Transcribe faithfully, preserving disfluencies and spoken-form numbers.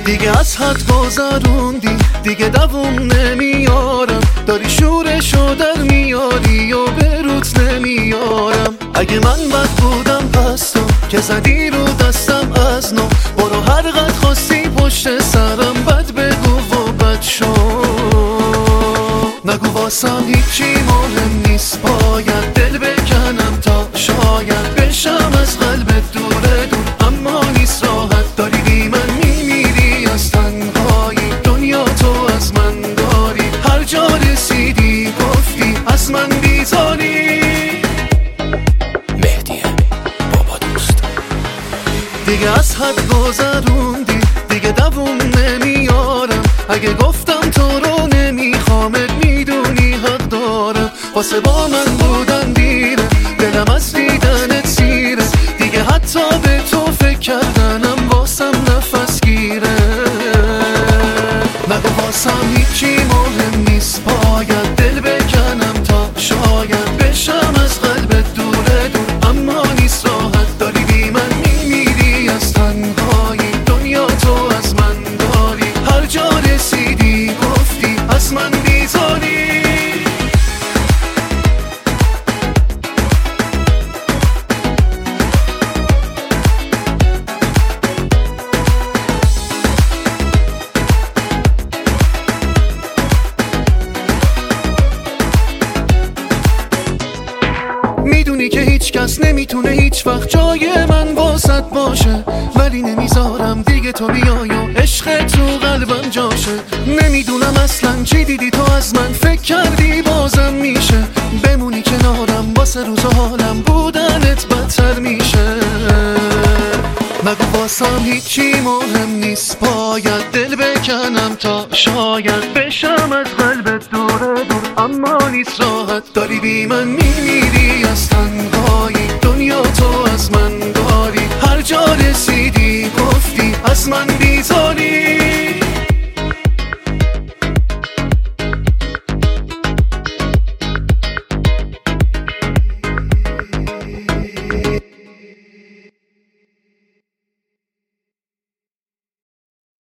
دیگه از حد گذروندی، دیگه دووم نمیارم. داری شورشو در میاری و به روت نمیارم. اگه من بد بودم پس تو که زدی رو دستم از نو. برو هر قد خواستی پشت سرم بد بگو و بد شو. نگو واسم هیچی مهم نیست، باید دل بکنم تا شاید بشم از قلبت دوره دور. اما نیست راحت، داری بی من میمیری از تنهایی. دنیا تو از من داری، هر جا رسیدی گفتی از من بیزاری. مهدی بابا دوست، دیگه از حد گذروندی، دیگه دووم نمیارم. اگه گفتم تو رو نمیخوامت میدونی حق دارم. واسه با من بودن دیره، دلم از دیدنت سیره. دیگه حتی به تو فکر کردنم واسم نفس گیره. نگو واسم هیچی مهم نیست، باید دل بکنم تا شاید بشم از قلبت دوره دور. اما نیست راحت، داری بی من میمیری از تنهایی. دنیا تو از من داری، هر جا رسیدی گفتی از من بیزاری. میدونی که هیچ کس نمیتونه هیچ وقت جای من واسط باشه. ولی نمیذارم دیگه تو بیای و عشق تو قلبم جاشه. نمیدونم اصلا چی دیدی تو از من، فکر کردی بازم میشه. بمونی کنارم واسه روز و حالم بودنت بدتر میشه. نگو واسم هیچی مهم نیست، باید دل بکنم تا شاید بشم از قلبت دوره دور. اما نیست راحت، داری بی من میمیری از تنهایی. دنیا تو از من داری، هر جا رسیدی گفتی از من بیزاری.